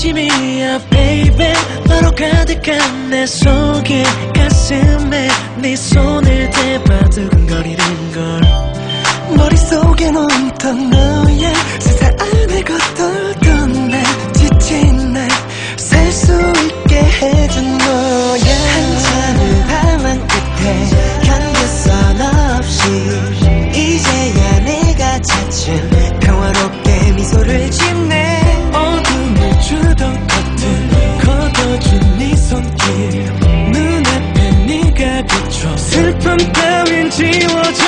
진심이야 baby. 너로 가득한 내 속에 가슴에 네 손을 대봐 두근거리는 걸. 머릿속에 멈던 너의 세상 안에 겉돌던 날 지친 날 살 수 있게 해준 너야. 한참을 방황 끝에 견뎠어 너 없이 이제야 내가 차츰 평화롭게 미소를 짓네. 어둠을 주던 커튼 걷어준 네 손길 눈앞에 네가 비춰 슬픔 따윈 지워져.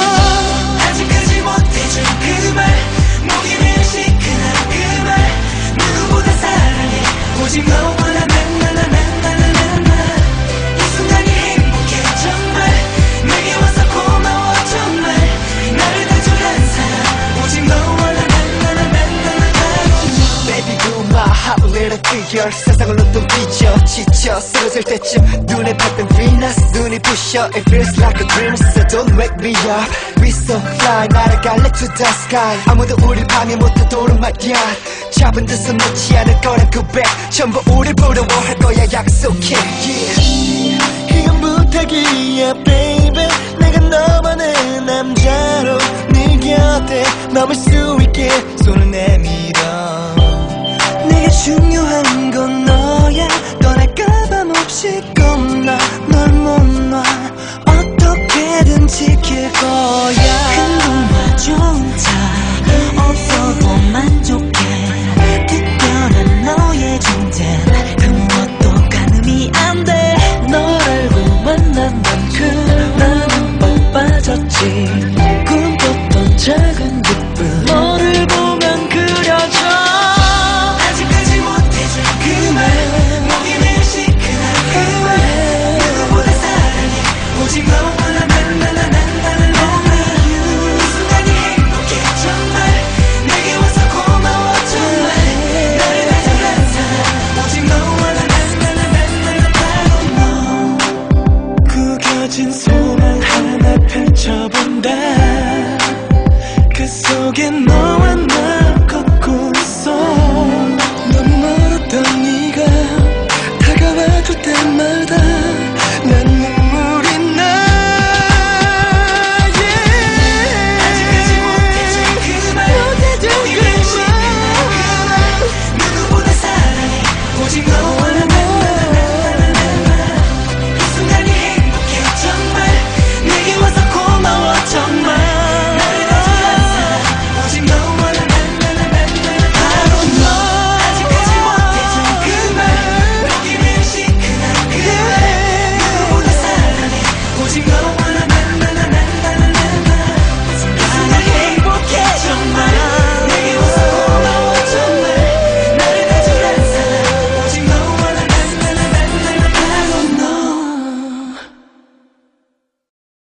아직까지 못해준 그 말 목이 메어 시큰한 그 말 누구보다 사랑해 오직 너와 나나나나나나나 이 순간이 행복해 정말 내게 와서 고마워 정말 나를 다져간 사람 오직 너와 나나나나나나나. Baby you my hot little figure. 세상을 눈동 뒤져 지쳐 쓰러질 때쯤 눈에 밟힌 Venus 눈이 부셔. It feels like a dream so don't wake me up. We so fly 날아갈래 to the sky. 아무도 우릴 방해 못하도록 말야. 잡은 듯은 놓지 않을 거란 고백. 전부 우릴 부러워할 거야 약속해. Yeah. 이건 부탁이야 baby. 내가 너만의 남자로 네 곁에 머물 수 있게 손을 내밀어. 내게 중요한 건 너야. 떠날까봐 몹시 겁나 널 못 놔. 어떻게든 지킬 거야. 행동과 좋은 차 없어도 만족해. 특별한 너의 존재 그 무엇도 가늠이 안 돼. 널 알고 만난 만큼 나는 뻑 빠졌지. 꿈꿨던 작은 기쁨 너를 보면 그려져. 아직까지 못해준 그 말 목이 메어 시큰한 그 말 누구보다 사랑해 오직 너와 나나나나나나나. 이 순간이 행복해 정말 내게 와서 고마워 정말 나를 다져간 사람 오직 너와 나나나나나나나. 구겨진 소망 하나 펼쳐본다. 그 속에 너와 나